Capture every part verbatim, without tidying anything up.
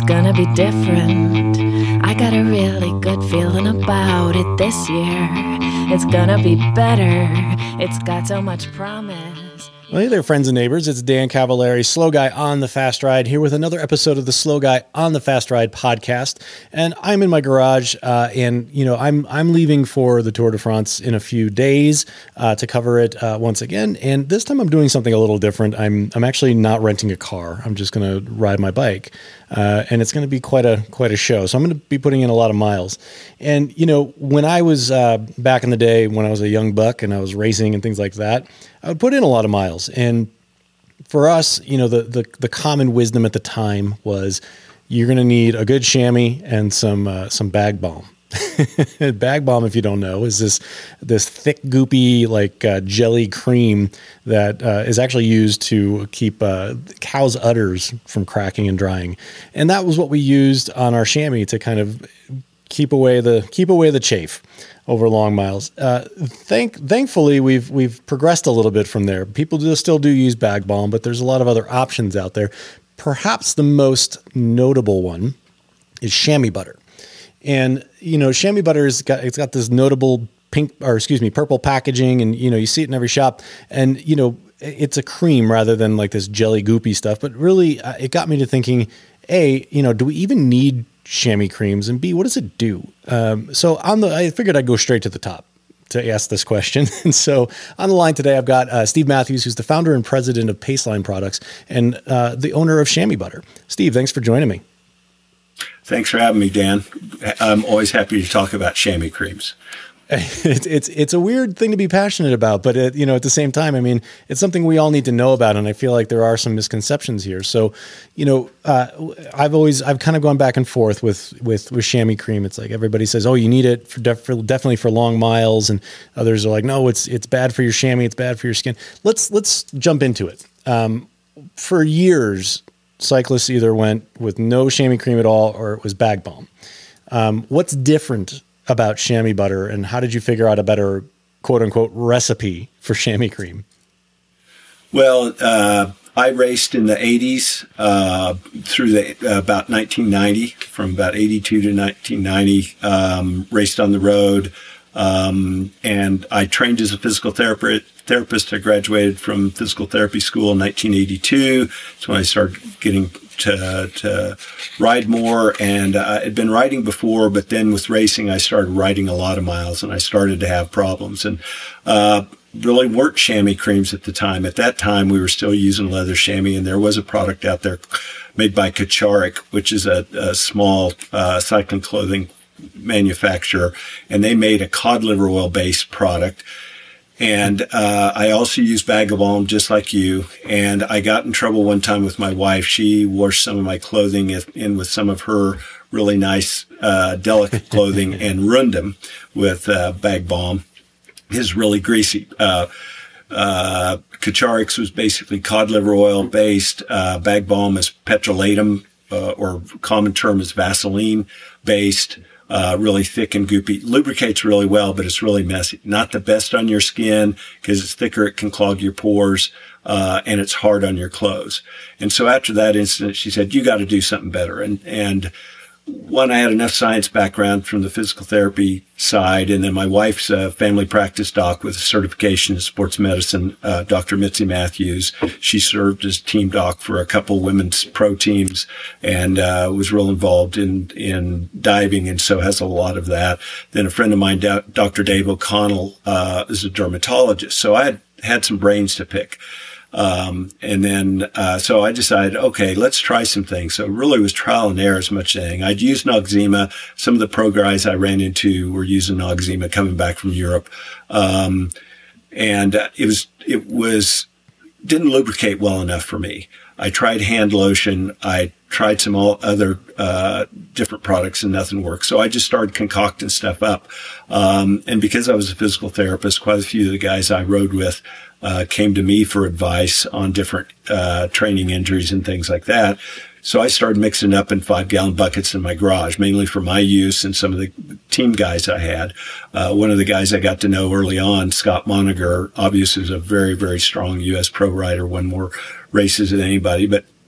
gonna be different. I got a really good feeling about it this year. It's gonna be better. It's got so much promise. Well, hey there, friends and neighbors. It's Dan Cavallari, Slow Guy on the Fast Ride, here with another episode of the Slow Guy on the Fast Ride podcast. And I'm in my garage, uh, and you know, I'm I'm leaving for the Tour de France in a few days uh, to cover it uh, once again. And this time, I'm doing something a little different. I'm I'm actually not renting a car. I'm just going to ride my bike, uh, and it's going to be quite a quite a show. So I'm going to be putting in a lot of miles. And you know, when I was uh, back in the day, when I was a young buck and I was racing and things like that, I would put in a lot of miles. And for us, you know, the, the, the common wisdom at the time was you're going to need a good chamois and some, uh, some bag balm. Bag balm, if you don't know, is this, this thick, goopy, like uh, jelly cream that uh, is actually used to keep uh, cows' udders from cracking and drying. And that was what we used on our chamois to kind of keep away the, keep away the chafe over long miles. Uh, thank, thankfully, we've we've progressed a little bit from there. People do, still do use bag balm, but there's a lot of other options out there. Perhaps the most notable one is chamois butter. And, you know, chamois butter is got, it's got this notable pink, or excuse me, purple packaging, and, you know, you see it in every shop. And, you know, it's a cream rather than like this jelly goopy stuff. But really, uh, it got me to thinking, A, you know, do we even need chamois creams, and B, what does it do? Um, so on the, I figured I'd go straight to the top to ask this question. And so on the line today, I've got uh, Steve Matthews, who's the founder and president of Paceline Products and uh, the owner of Chamois Butter. Steve, thanks for joining me. Thanks for having me, Dan. I'm always happy to talk about chamois creams. It's it's it's a weird thing to be passionate about, but it, you know, at the same time, I mean, it's something we all need to know about, and I feel like there are some misconceptions here. So, you know, uh, I've always I've kind of gone back and forth with with with chamois cream. It's like everybody says, oh, you need it for, def- for definitely for long miles, and others are like, no, it's it's bad for your chamois, it's bad for your skin. Let's let's jump into it. Um, for years, cyclists either went with no chamois cream at all, or it was bag balm. Um, what's different about chamois butter, and how did you figure out a better quote unquote recipe for chamois cream? Well, uh, I raced in the eighties, uh, through the, uh, about nineteen ninety, from about eighty-two to nineteen ninety, um, raced on the road. Um, and I trained as a physical therapist. Therapist. I graduated from physical therapy school in nineteen eighty-two. That's when I started getting to, to ride more. And I had been riding before, but then with racing, I started riding a lot of miles, and I started to have problems. And uh, really weren't chamois creams at the time. At that time, we were still using leather chamois, and there was a product out there made by Kacharik, which is a, a small uh, cycling clothing manufacturer, and they made a cod liver oil based product. And uh I also use bag of balm just like you. And I got in trouble one time with my wife. She washed some of my clothing in with some of her really nice, uh delicate clothing and ruined them with uh bag balm. It's really greasy. Uh uh Kacharik's was basically cod liver oil based. Uh bag balm is petrolatum, uh, or common term is Vaseline based. Uh, really thick and goopy. Lubricates really well, but it's really messy. Not the best on your skin because it's thicker. It can clog your pores, uh, and it's hard on your clothes. And so after that incident, she said, you got to do something better. And, and one, I had enough science background from the physical therapy side. And then my wife's a family practice doc with a certification in sports medicine, uh, Doctor Mitzi Matthews. She served as team doc for a couple women's pro teams and, uh, was real involved in, in diving. And so has a lot of that. Then a friend of mine, Doctor Dave O'Connell, uh, is a dermatologist. So I had had some brains to pick. Um, and then, uh, so I decided, okay, let's try some things. So it really was trial and error as much as anything. I'd used Noxzema. Some of the pro guys I ran into were using Noxzema coming back from Europe. Um, and uh, it was, it was, didn't lubricate well enough for me. I tried hand lotion. I tried some all other, uh, different products and nothing worked. So I just started concocting stuff up. Um, and because I was a physical therapist, quite a few of the guys I rode with, uh, came to me for advice on different, uh, training injuries and things like that. So I started mixing up in five gallon buckets in my garage, mainly for my use and some of the team guys I had. Uh, one of the guys I got to know early on, Scott Moniger, obviously was a very, very strong U S pro rider, won more races than anybody, but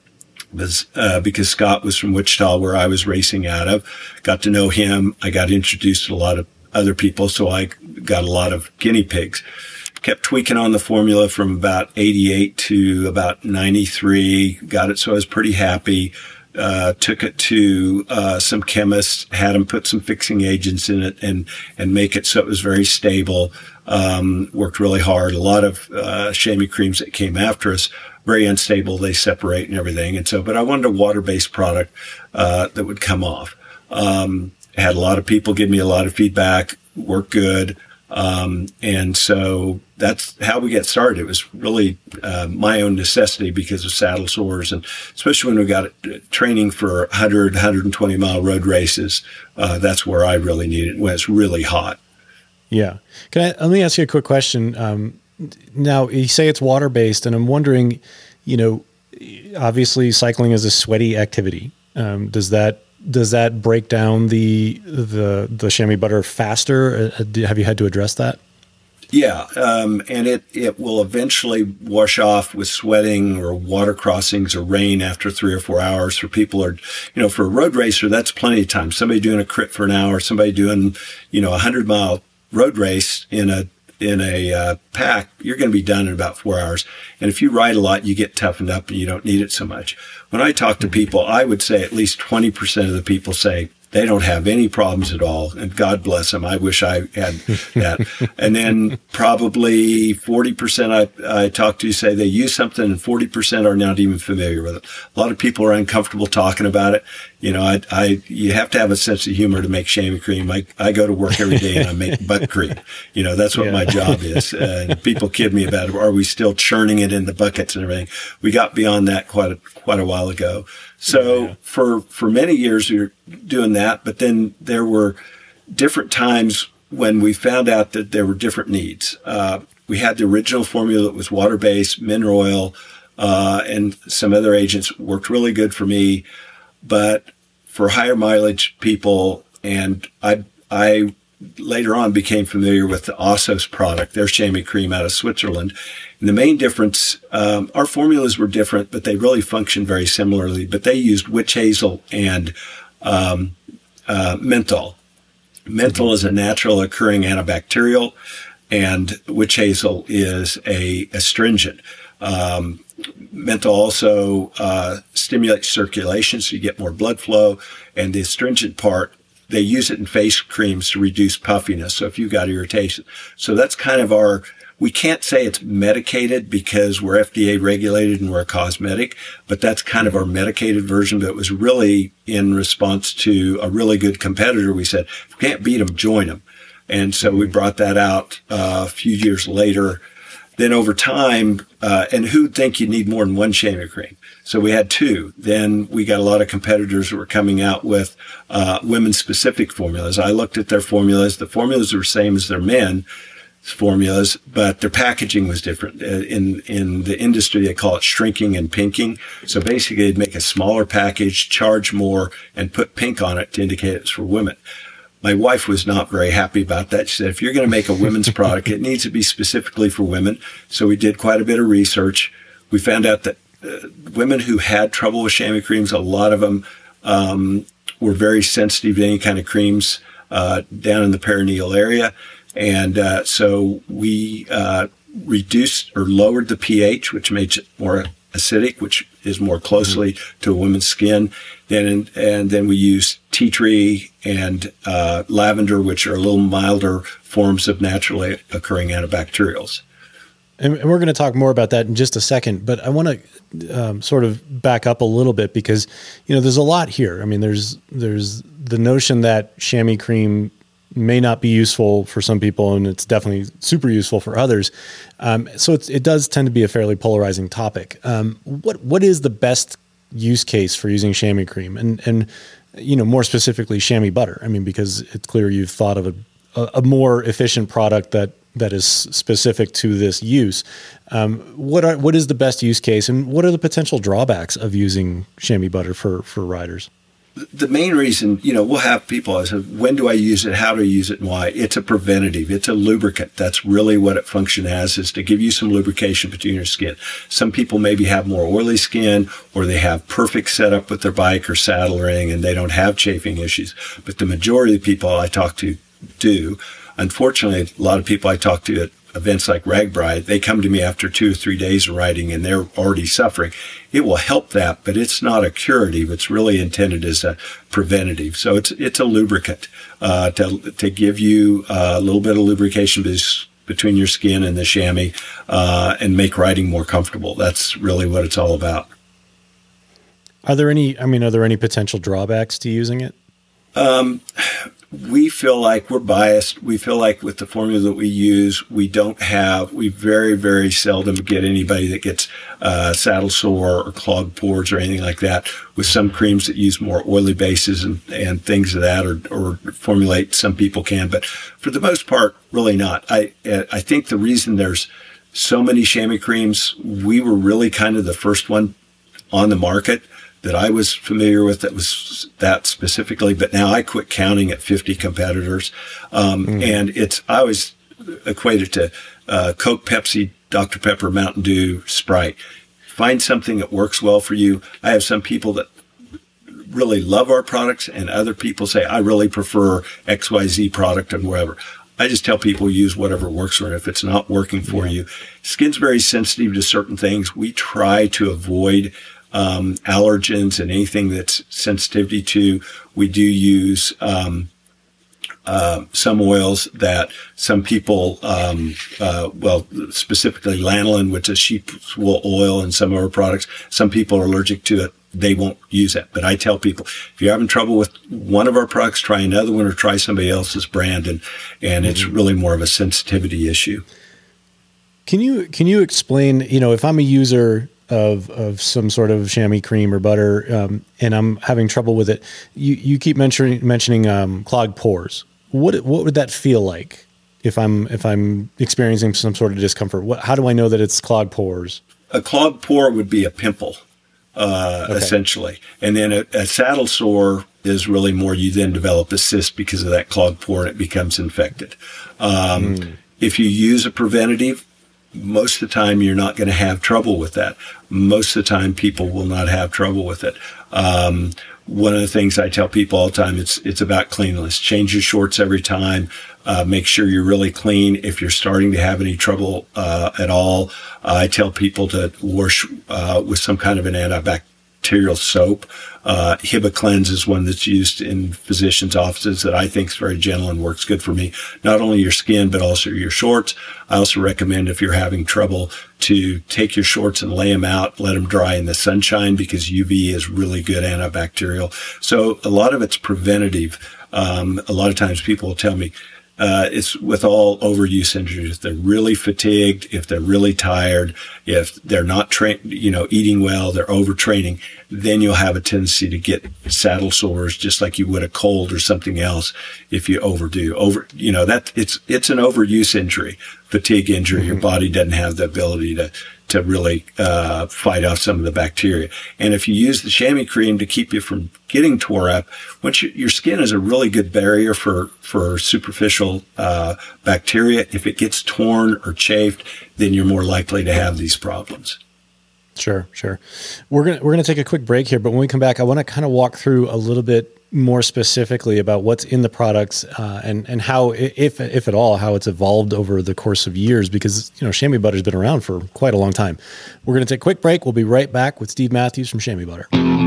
was uh, because Scott was from Wichita, where I was racing out of. Got to know him. I got introduced to a lot of other people, so I got a lot of guinea pigs. Kept tweaking on the formula from about eighty-eight to about ninety-three. Got it so I was pretty happy. Uh, took it to uh, some chemists, had them put some fixing agents in it and and make it so it was very stable. Um, worked really hard. A lot of uh, chamois creams that came after us, very unstable. They separate and everything. And so, but I wanted a water-based product uh, that would come off. Um, had a lot of people give me a lot of feedback, worked good. Um, and so that's how we get started. It was really uh, my own necessity because of saddle sores, and especially when we got training for one hundred, one hundred twenty mile road races. Uh, that's where I really need it when it's really hot. Yeah. Can I, let me ask you a quick question. Um, now you say it's water based, and I'm wondering, you know, obviously cycling is a sweaty activity. Um, does that Does that break down the the the chamois butter faster? Uh, have you had to address that? Yeah, um, and it, it will eventually wash off with sweating or water crossings or rain after three or four hours. For people are, you know, for a road racer, that's plenty of time. Somebody doing a crit for an hour, somebody doing, you know, a hundred mile road race in a in a uh, pack, you're going to be done in about four hours. And if you ride a lot, you get toughened up and you don't need it so much. When I talk to people, I would say at least twenty percent of the people say they don't have any problems at all. And God bless them. I wish I had that. And then probably forty percent I, I talk to say they use something, and forty percent are not even familiar with it. A lot of people are uncomfortable talking about it. You know, I, I, you have to have a sense of humor to make chamois cream. I, I go to work every day and I make butt cream. You know, that's what yeah. my job is. Uh, and people kid me about it. Are we still churning it in the buckets and everything? We got beyond that quite a, quite a while ago. So yeah. for, for many years we were doing that, but then there were different times when we found out that there were different needs. Uh, we had the original formula that was water-based, mineral oil, uh, and some other agents worked really good for me. But for higher mileage people, and I, I later on became familiar with the Ossos product, their chamois cream out of Switzerland. And the main difference, um, our formulas were different, but they really functioned very similarly. But they used witch hazel and um, uh, menthol. Menthol mm-hmm. is a natural occurring antibacterial, and witch hazel is a astringent. Um, menthol also uh, stimulates circulation, so you get more blood flow. And the astringent part, they use it in face creams to reduce puffiness. So if you've got irritation, so that's kind of our. We can't say it's medicated because we're F D A regulated and we're a cosmetic, but that's kind of our medicated version. But it was really in response to a really good competitor. We said, if we can't beat them, join them. And so we brought that out uh, a few years later. Then over time, uh, and who'd think you need more than one chamois cream? So we had two. Then we got a lot of competitors who were coming out with uh, women-specific formulas. I looked at their formulas. The formulas were the same as their men formulas, but their packaging was different. In in the industry, they call it shrinking and pinking. So basically, they'd make a smaller package, charge more, and put pink on it to indicate it's for women. My wife was not very happy about that. She said, if you're going to make a women's product, it needs to be specifically for women. So we did quite a bit of research. We found out that uh, women who had trouble with chamois creams, a lot of them um, were very sensitive to any kind of creams uh, down in the perineal area. And uh, so we uh, reduced or lowered the pH, which makes it more acidic, which is more closely mm-hmm. to a woman's skin. Then and then we use tea tree and uh, lavender, which are a little milder forms of naturally occurring antibacterials. And we're going to talk more about that in just a second, but I want to um, sort of back up a little bit because, you know, there's a lot here. I mean, there's there's the notion that chamois cream may not be useful for some people, and it's definitely super useful for others. Um, so it's, it does tend to be a fairly polarizing topic. Um, what what is the best use case for using chamois cream, and and you know more specifically chamois butter? I mean, because it's clear you've thought of a a, a more efficient product that that is specific to this use. Um, what are what is the best use case, and what are the potential drawbacks of using chamois butter for for riders? the main reason, you know, we'll have people, I said, when do I use it? How do I use it and why? It's a preventative. It's a lubricant. That's really what it functions as, is to give you some lubrication between your skin. Some people maybe have more oily skin, or they have perfect setup with their bike or saddle or anything, and they don't have chafing issues. But the majority of the people I talk to do. Unfortunately, a lot of people I talk to at events like RAGBRAI, they come to me after two or three days of riding and they're already suffering. It will help that, but it's not a curative. It's really intended as a preventative. So it's it's a lubricant uh, to to give you a little bit of lubrication between your skin and the chamois uh, and make riding more comfortable. That's really what it's all about. Are there any, I mean, are there any potential drawbacks to using it? Um, we feel like we're biased. We feel like with the formula that we use, we don't have, we very, very seldom get anybody that gets uh, saddle sore or clogged pores or anything like that. With some creams that use more oily bases and, and things of that, or, or formulate, some people can, but for the most part, really not. I, I think the reason there's so many chamois creams, we were really kind of the first one on the market that I was familiar with that was that specifically, but now I quit counting at fifty competitors. Um, mm. And it's, I always equate it to uh, Coke, Pepsi, Doctor Pepper, Mountain Dew, Sprite. Find something that works well for you. I have some people that really love our products, and other people say, I really prefer X Y Z product and wherever. I just tell people use whatever works for it. If it's not working for yeah. you, skin's very sensitive to certain things. We try to avoid Um, allergens and anything that's sensitivity to. We do use um, uh, some oils that some people, um, uh, well, specifically lanolin, which is sheep's wool oil in some of our products. Some people are allergic to it. They won't use it. But I tell people, if you're having trouble with one of our products, try another one or try somebody else's brand. And, and mm-hmm. it's really more of a sensitivity issue. Can you, can you explain, you know, if I'm a user of, of some sort of chamois cream or butter, um, and I'm having trouble with it, you, you keep mentioning, mentioning, um, clogged pores. What, what would that feel like if I'm, if I'm experiencing some sort of discomfort? What, how do I know that it's clogged pores? A clogged pore would be a pimple, uh, okay. essentially. And then a, a saddle sore is really more, you then develop a cyst because of that clogged pore and it becomes infected. Um, mm. If you use a preventative, most of the time you're not going to have trouble with that. Most of the time people will not have trouble with it. Um, one of the things I tell people all the time, it's, it's about cleanliness. Change your shorts every time. Uh, make sure you're really clean. If you're starting to have any trouble, uh, at all, uh, I tell people to wash, uh, with some kind of an antibacterial soap. Uh, HibaCleanse is one that's used in physicians' offices that I think is very gentle and works good for me. Not only your skin, but also your shorts. I also recommend, if you're having trouble, to take your shorts and lay them out, let them dry in the sunshine, because U V is really good antibacterial. So a lot of it's preventative. Um, a lot of times people will tell me, Uh, it's with all overuse injuries. If they're really fatigued, if they're really tired, if they're not trained, you know, eating well, they're overtraining, then you'll have a tendency to get saddle sores, just like you would a cold or something else if you overdo. Over, you know, that it's, it's an overuse injury, fatigue injury. Mm-hmm. Your body doesn't have the ability to, to really, uh, fight off some of the bacteria. And if you use the chamois cream to keep you from getting tore up, once you, your skin is a really good barrier for, for superficial, uh, bacteria. If it gets torn or chafed, then you're more likely to have these problems. Sure, sure. We're going to, we're going to take a quick break here, but when we come back, I want to kind of walk through a little bit more specifically about what's in the products, uh, and, and how, if, if at all, how it's evolved over the course of years, because, you know, chamois butter's been around for quite a long time. We're going to take a quick break. We'll be right back with Steve Matthews from Chamois Butter.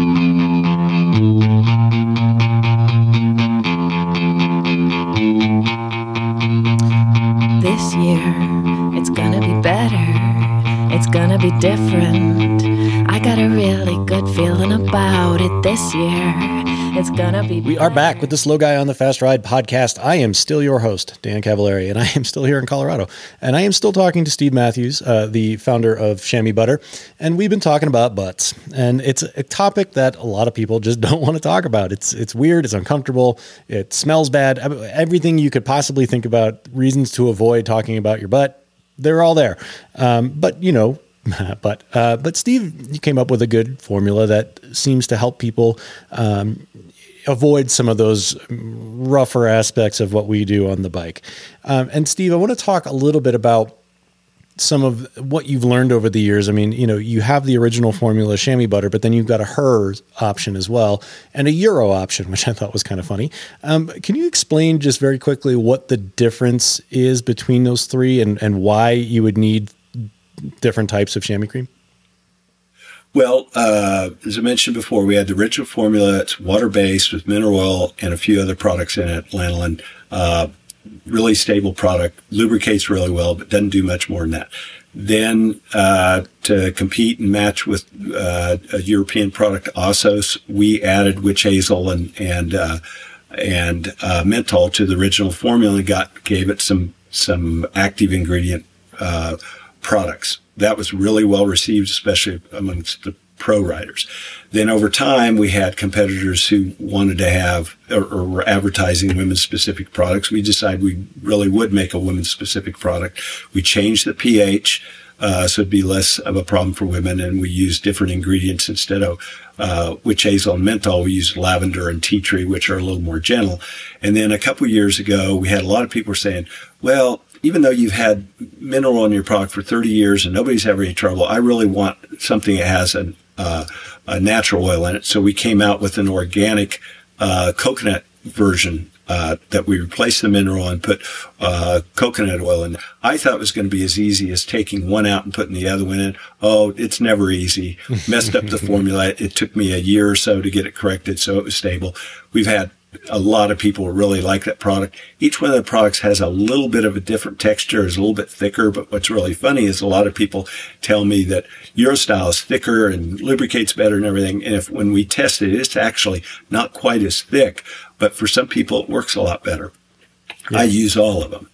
This year, it's gonna be better. It's gonna be different. I got a really good feeling about it this year. It's gonna be We are back with the Slow Guy on the Fast Ride podcast. I am still your host, Dan Cavallari, and I am still here in Colorado. And I am still talking to Steve Matthews, uh, the founder of Chamois Butter. And we've been talking about butts. And it's a topic that a lot of people just don't want to talk about. It's it's weird. It's uncomfortable. It smells bad. Everything you could possibly think about, reasons to avoid talking about your butt, they're all there. Um, but, you know, but uh, but Steve, you came up with a good formula that seems to help people um, avoid some of those rougher aspects of what we do on the bike. Um, and Steve, I want to talk a little bit about some of what you've learned over the years. I mean, you know, you have the original formula chamois butter, but then you've got a Her option as well and a Euro option, which I thought was kind of funny. Um, can you explain just very quickly what the difference is between those three and, and why you would need different types of chamois cream? Well, uh, as I mentioned before, we had the original formula. It's water-based with mineral oil and a few other products in it, lanolin. Uh, really stable product, lubricates really well, but doesn't do much more than that. Then uh, to compete and match with uh, a European product, Ossos, we added witch hazel and and uh, and uh, menthol to the original formula and got gave it some some active ingredient uh, products. That was really well received, especially amongst the pro riders. Then over time, we had competitors who wanted to have or, or were advertising women's specific products. We decided we really would make a women's specific product. We changed the pH, uh, so it'd be less of a problem for women. And we used different ingredients instead of, uh, witch hazel and menthol. We used lavender and tea tree, which are a little more gentle. And then a couple of years ago, we had a lot of people saying, well, even though you've had mineral oil in your product for thirty years and nobody's having any trouble, I really want something that has an, uh, a natural oil in it. So we came out with an organic uh, coconut version uh, that we replaced the mineral and put uh, coconut oil in. I thought it was going to be as easy as taking one out and putting the other one in. Oh, it's never easy. Messed up the formula. It took me a year or so to get it corrected so it was stable. We've had a lot of people really like that product. Each one of the products has a little bit of a different texture, is a little bit thicker, but what's really funny is a lot of people tell me that Eurostyle is thicker and lubricates better and everything. And if when we test it, it's actually not quite as thick, but for some people it works a lot better. Yeah. I use all of them.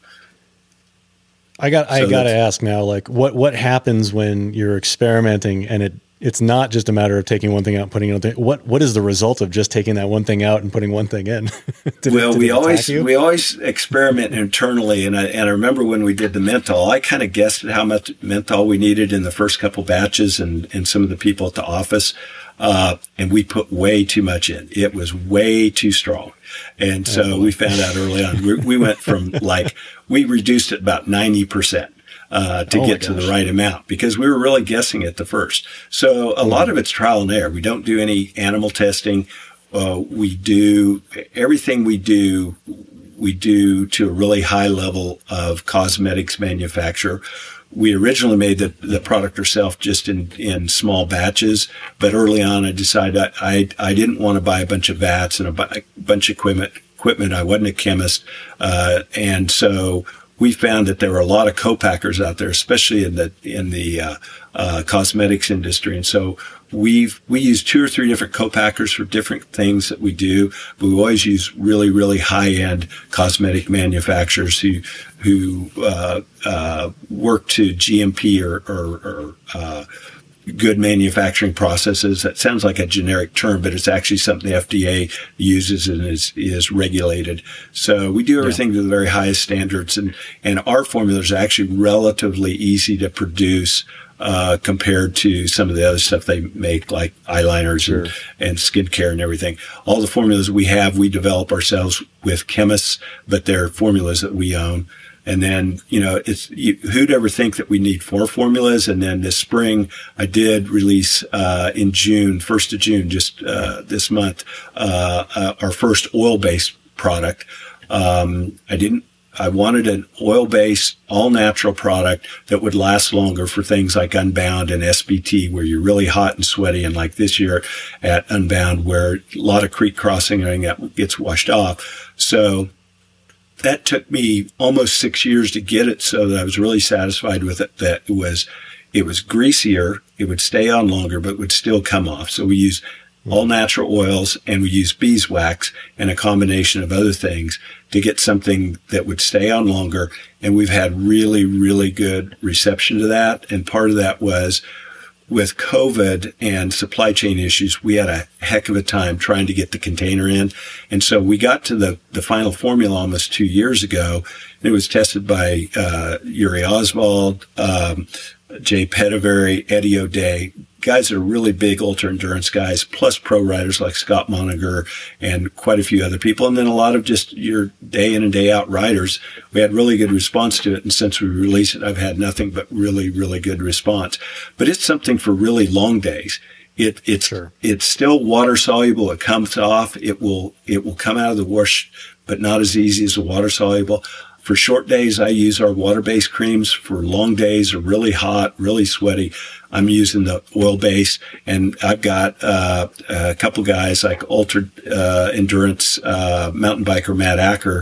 I got, I so got to ask now, like what, what happens when you're experimenting and it, it's not just a matter of taking one thing out and putting it on. What what is the result of just taking that one thing out and putting one thing in? did well, it, did we always you? we always experiment internally, and I and I remember when we did the menthol, I kind of guessed at how much menthol we needed in the first couple batches, and and some of the people at the office, uh, and we put way too much in. It was way too strong, and so oh, we found out early on. We, we went from like we reduced it about ninety percent. Uh, to oh get to the right amount because we were really guessing at the first. So a mm. lot of it's trial and error. We don't do any animal testing. Uh, we do everything we do, we do to a really high level of cosmetics manufacture. We originally made the, the product ourselves just in, in small batches, but early on I decided I, I, I didn't want to buy a bunch of vats and a, bu- a bunch of equipment, equipment. I wasn't a chemist. Uh, and so we found that there were a lot of co-packers out there, especially in the in the uh, uh, cosmetics industry. And so we've we use two or three different co-packers for different things that we do. But we always use really really high end cosmetic manufacturers who who uh, uh, work to G M P or or, or uh, good manufacturing processes. That sounds like a generic term, but it's actually something the F D A uses and is, is regulated. So we do everything yeah. to the very highest standards, and, and our formula is actually relatively easy to produce, uh, compared to some of the other stuff they make, like eyeliners sure. and, and skincare and everything. All the formulas we have, we develop ourselves with chemists, but they're formulas that we own. And then, you know, it's, you, who'd ever think that we need four formulas? And then this spring, I did release, uh, in June, first of June, just, uh, this month, uh, uh, our first oil-based product. Um, I didn't, I wanted an oil-based, all-natural product that would last longer for things like Unbound and S B T, where you're really hot and sweaty. And like this year at Unbound, where a lot of creek crossing and that gets washed off. So, that took me almost six years to get it, so that I was really satisfied with it, that it was, it was greasier, it would stay on longer, but would still come off. So we use all natural oils and we use beeswax and a combination of other things to get something that would stay on longer. And we've had really, really good reception to that. And part of that was with COVID and supply chain issues, we had a heck of a time trying to get the container in. And so we got to the, the final formula almost two years ago. And it was tested by, uh, Yuri Oswald. Um, Jay Pettivery, Eddie O'Day, guys that are really big ultra endurance guys, plus pro riders like Scott Moniger and quite a few other people. And then a lot of just your day in and day out riders. We had really good response to it. And since we released it, I've had nothing but really, really good response. But it's something for really long days. It, it's, sure. It's still water soluble. It comes off. It will, it will come out of the wash, but not as easy as the water soluble. For short days, I use our water-based creams. For long days or really hot, really sweaty, I'm using the oil-based. And I've got uh, a couple guys like ultra uh, endurance uh, mountain biker Matt Acker.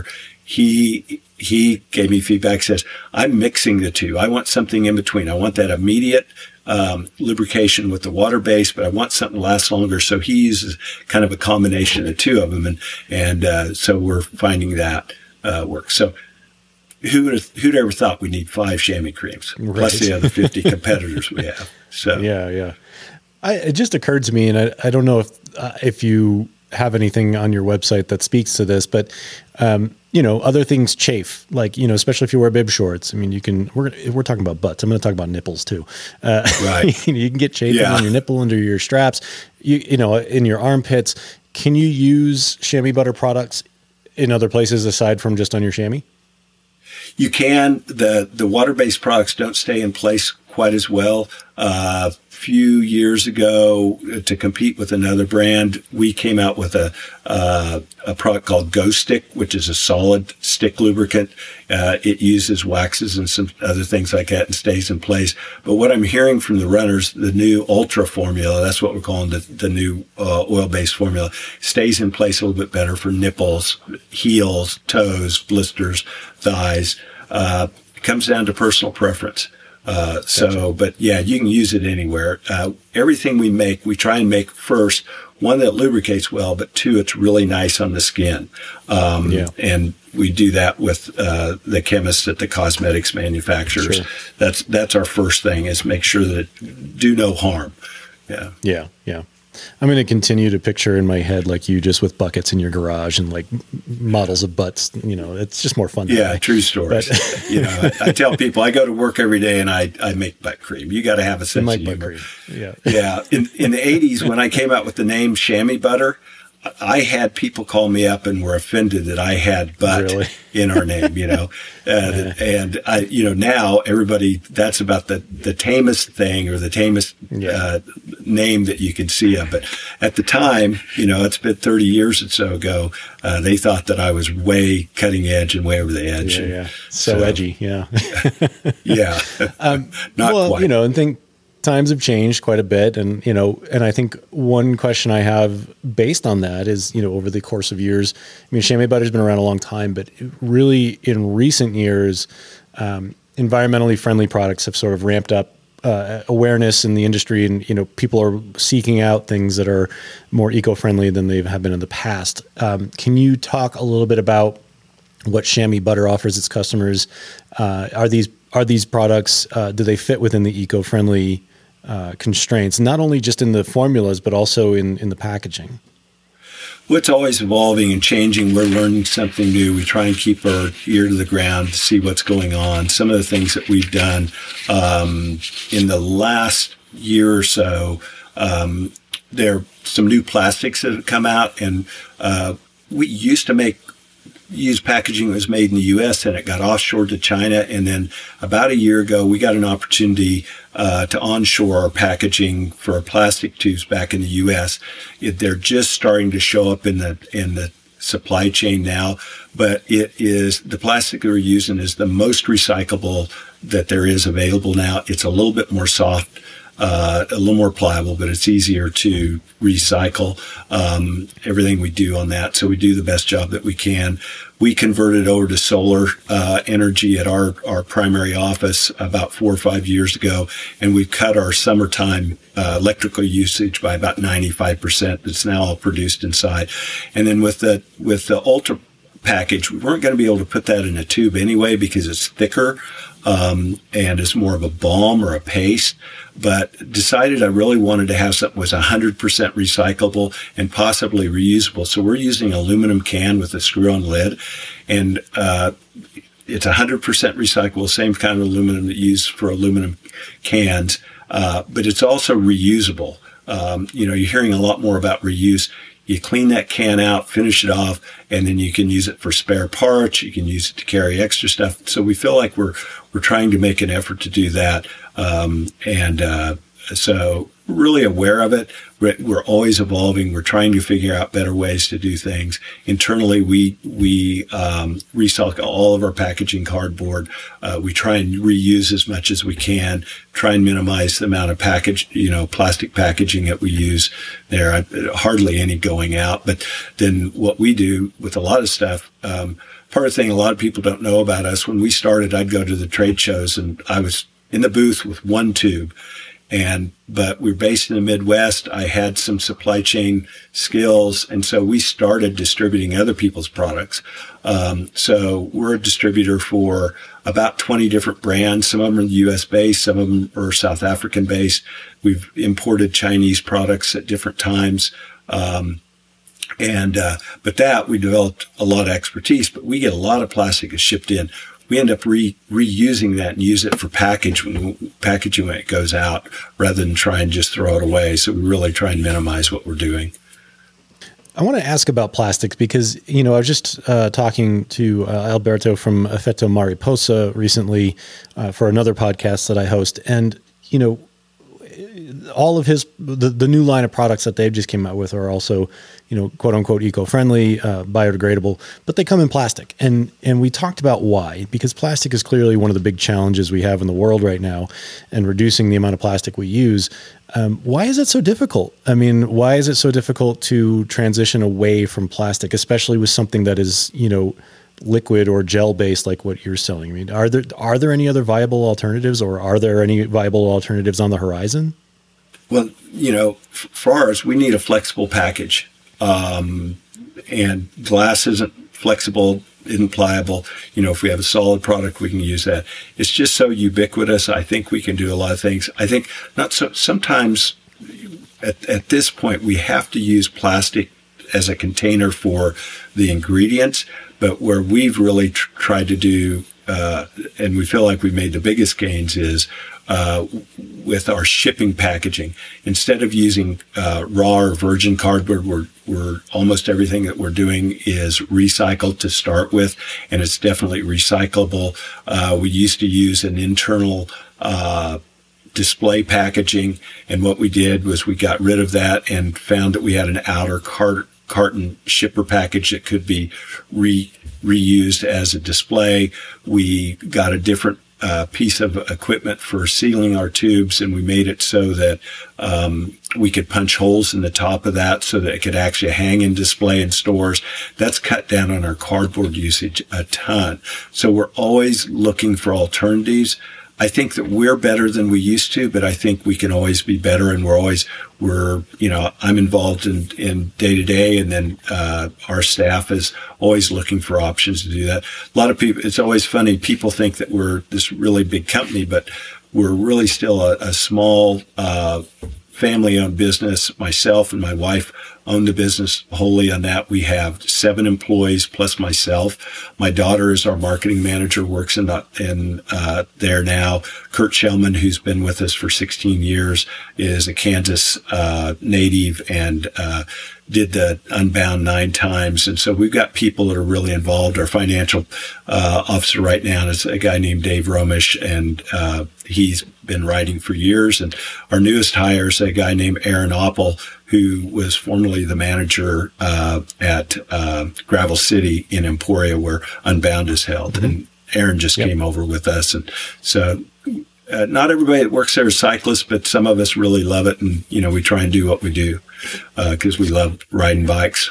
He he gave me feedback, says, I'm mixing the two. I want something in between. I want that immediate um, lubrication with the water-based, but I want something to last longer. So he uses kind of a combination of the two of them. And, and uh, so we're finding that uh, works. So Who would have, who'd ever thought we need five chamois creams right. plus the other fifty competitors we have? So yeah, yeah. I, it just occurred to me, and I, I don't know if uh, if you have anything on your website that speaks to this, but um, you know, other things chafe, like you know, especially if you wear bib shorts. I mean, you can. We're we're talking about butts. I'm going to talk about nipples too. Uh, right. you know, you can get chafing yeah. on your nipple, under your straps. You you know, in your armpits. Can you use chamois butter products in other places aside from just on your chamois? You can. The the water-based products don't stay in place quite as well. Uh, a few years ago, to compete with another brand, we came out with a uh, a product called Go Stick, which is a solid stick lubricant. Uh, it uses waxes and some other things like that and stays in place. But what I'm hearing from the runners, the new Ultra formula, that's what we're calling the, the new uh, oil-based formula, stays in place a little bit better for nipples, heels, toes, blisters, thighs. Uh, it comes down to personal preference. Uh, so, gotcha. But yeah, you can use it anywhere. Uh, everything we make, we try and make first, one that lubricates well, but two, it's really nice on the skin. Um, yeah. And we do that with, uh, the chemists at the cosmetics manufacturers. Sure. That's, that's our first thing, is make sure that it do no harm. Yeah. Yeah. Yeah. I'm going to continue to picture in my head like you just with buckets in your garage and like models of butts. You know, it's just more fun. Yeah, true stories. But, you know, I, I tell people I go to work every day and I, I make butt cream. You got to have a sense of humor. Yeah, yeah. In, in the eighties, when I came out with the name Chamois Butter, I had people call me up and were offended that I had butt really? in our name, you know, uh, yeah. and I, you know, now everybody, that's about the, the tamest thing or the tamest yeah. uh, name that you can see of. But at the time, you know, it's been thirty years or so ago, uh, they thought that I was way cutting edge and way over the edge. Yeah, and, yeah. So, so edgy. Yeah. yeah. Um, Not well, quite. You know, and think, times have changed quite a bit. And, you know, and I think one question I have based on that is, you know, over the course of years, I mean, chamois butter's been around a long time, but really in recent years, um, environmentally friendly products have sort of ramped up uh, awareness in the industry. And, you know, people are seeking out things that are more eco-friendly than they have been in the past. Um, can you talk a little bit about what Chamois Butter offers its customers? Uh, are these, are these products, uh, do they fit within the eco-friendly Uh, constraints, not only just in the formulas, but also in, in the packaging? Well, it's always evolving and changing. We're learning something new. We try and keep our ear to the ground to see what's going on. Some of the things that we've done um, in the last year or so, um, there are some new plastics that have come out, and uh, we used to make used packaging that was made in the U S and it got offshored to China. And then about a year ago, we got an opportunity uh, to onshore our packaging for our plastic tubes back in the U S. It, they're just starting to show up in the in the supply chain now, but it is the plastic that we're using is the most recyclable that there is available now. It's a little bit more soft. Uh, a little more pliable, but it's easier to recycle, um, everything we do on that. So we do the best job that we can. We converted over to solar, uh, energy at our, our primary office about four or five years ago. And we've cut our summertime, uh, electrical usage by about ninety-five percent. It's now all produced inside. And then with the, with the Ultra package, we weren't going to be able to put that in a tube anyway because it's thicker, um, and it's more of a balm or a paste. But decided I really wanted to have something that was one hundred percent recyclable and possibly reusable. So we're using an aluminum can with a screw-on lid. And uh it's one hundred percent recyclable, same kind of aluminum that you use for aluminum cans, uh, but it's also reusable. Um, you know, you're hearing a lot more about reuse. You clean that can out, finish it off, and then you can use it for spare parts. You can use it to carry extra stuff. So we feel like we're we're trying to make an effort to do that, um, and uh, so really aware of it. We're, we're always evolving. We're trying to figure out better ways to do things. Internally, we we um, recycle all of our packaging cardboard. Uh, we try and reuse as much as we can. Try and minimize the amount of package, you know, plastic packaging that we use there. I, hardly any going out. But then what we do with a lot of stuff. Um, part of the thing a lot of people don't know about us. When we started, I'd go to the trade shows and I was in the booth with one tube. And, but we're based in the Midwest. I had some supply chain skills. And so we started distributing other people's products. Um, so we're a distributor for about twenty different brands. Some of them are U S based. Some of them are South African based. We've imported Chinese products at different times. Um, and, uh, but that we developed a lot of expertise, but we get a lot of plastic that's shipped in. We end up re, reusing that and use it for package when, packaging when it goes out rather than try and just throw it away. So we really try and minimize what we're doing. I want to ask about plastics because, you know, I was just uh, talking to uh, Alberto from Effetto Mariposa recently uh, for another podcast that I host. And, you know, all of his, the, the new line of products that they've just came out with are also, you know, quote unquote, eco-friendly, uh, biodegradable, but they come in plastic. And, and we talked about why, because plastic is clearly one of the big challenges we have in the world right now and reducing the amount of plastic we use. Um, why is it so difficult? I mean, why is it so difficult to transition away from plastic, especially with something that is, you know, liquid or gel based like what you're selling? I mean, are there, are there any other viable alternatives or are there any viable alternatives on the horizon? Well, you know, for ours, we need a flexible package. Um, and glass isn't flexible, isn't pliable. You know, if we have a solid product, we can use that. It's just so ubiquitous. I think we can do a lot of things. I think not so, sometimes at, at this point, we have to use plastic as a container for the ingredients, but where we've really tr- tried to do, uh, and we feel like we made the biggest gains is, Uh, with our shipping packaging. Instead of using uh, raw or virgin cardboard, we're, we're almost everything that we're doing is recycled to start with, and it's definitely recyclable. Uh, we used to use an internal uh, display packaging, and what we did was we got rid of that and found that we had an outer cart- carton shipper package that could be re- reused as a display. We got a different Uh, piece of equipment for sealing our tubes, and we made it so that um, we could punch holes in the top of that so that it could actually hang and display in stores. That's cut down on our cardboard usage a ton. So we're always looking for alternatives. I think that we're better than we used to, but I think we can always be better, and we're always, we're, you know, I'm involved in, in day to day, and then, uh, our staff is always looking for options to do that. A lot of people, it's always funny, people think that we're this really big company, but we're really still a, a small, uh, family-owned business. Myself and my wife own the business wholly on that. We have seven employees plus myself. My daughter is our marketing manager, works in, the, in uh, there now. Kurt Shellman, who's been with us for sixteen years, is a Kansas uh, native and uh, did the Unbound nine times. And so we've got people that are really involved. Our financial uh, officer right now is a guy named Dave Romish, and uh, he's been writing for years. And our newest hire is a guy named Aaron Oppel, who was formerly the manager uh, at uh, Gravel City in Emporia, where Unbound is held. Mm-hmm. And Aaron just yep. came over with us. And so uh, not everybody that works there is cyclists, but some of us really love it. And, you know, we try and do what we do because uh, we love riding bikes.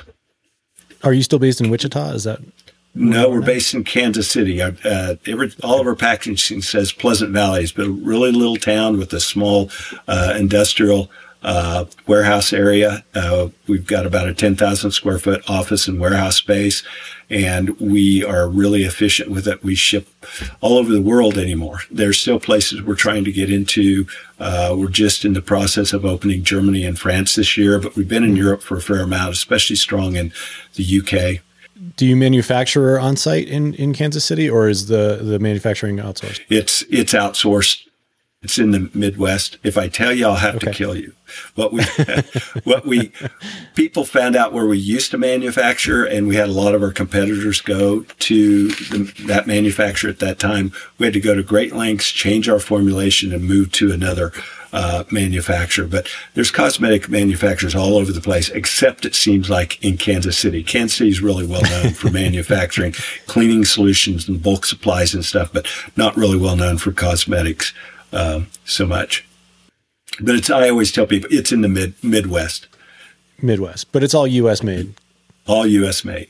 Are you still based in Wichita? Is that? No, we're based in Kansas City. Uh, every, all of our packaging says Pleasant Valley, but a really little town with a small uh, industrial uh, warehouse area. Uh, we've got about a ten thousand square foot office and warehouse space, and we are really efficient with it. We ship all over the world anymore. There's still places we're trying to get into. Uh, we're just in the process of opening Germany and France this year, but we've been in Europe for a fair amount, especially strong in the U K. Do you manufacture on site in, in Kansas City, or is the, the manufacturing outsourced? It's it's outsourced. It's in the Midwest. If I tell you, I'll have Okay. to kill you. What we, what we, people found out where we used to manufacture, and we had a lot of our competitors go to the, that manufacturer at that time. We had to go to great lengths, change our formulation, and move to another uh, manufacturer. But there's cosmetic manufacturers all over the place, except it seems like in Kansas City. Kansas City is really well known for manufacturing cleaning solutions and bulk supplies and stuff, but not really well known for cosmetics. Um, so much, but it's, I always tell people it's in the mid Midwest, Midwest, but it's all U S made. all U S made.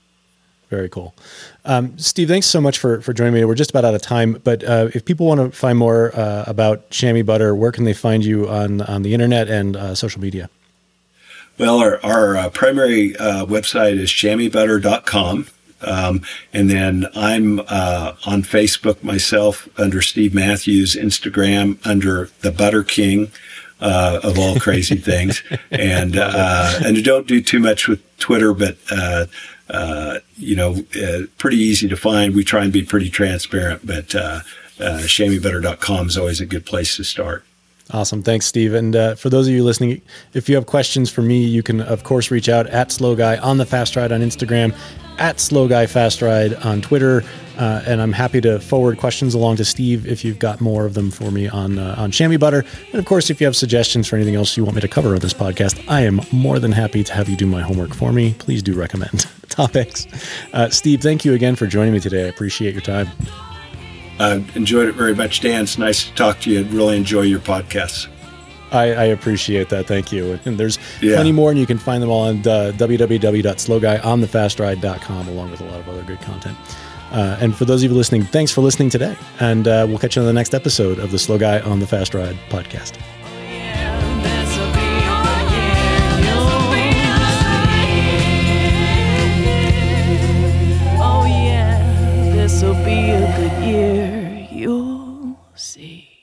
Very cool. Um, Steve, thanks so much for, for joining me. We're just about out of time, but uh, if people want to find more uh, about Chamois Butter, where can they find you on, on the internet and uh, social media? Well, our, our uh, primary uh, website is chamois butter dot com. Um, and then I'm uh, on Facebook myself under Steve Matthews, Instagram under the Butter King uh, of all crazy things, and uh, and I don't do too much with Twitter, but uh, uh, you know, uh, pretty easy to find. We try and be pretty transparent, but uh, uh, chamois butter dot com is always a good place to start. Awesome. Thanks, Steve. And uh, for those of you listening, if you have questions for me, you can, of course, reach out at Slow Guy on the Fast Ride on Instagram, at Slow Guy Fast Ride on Twitter. Uh, and I'm happy to forward questions along to Steve if you've got more of them for me on uh, on Chamois Butter. And of course, if you have suggestions for anything else you want me to cover on this podcast, I am more than happy to have you do my homework for me. Please do recommend topics. Uh, Steve, thank you again for joining me today. I appreciate your time. I enjoyed it very much, Dan. It's nice to talk to you. I really enjoy your podcasts. I, I appreciate that. Thank you. And there's Yeah. plenty more, and you can find them all on uh, w w w dot slow guy on the fast ride dot com, along with a lot of other good content. Uh, and for those of you listening, thanks for listening today. And uh, we'll catch you on the next episode of the Slow Guy on the Fast Ride podcast. Oh yeah, this'll be a good year, you'll see.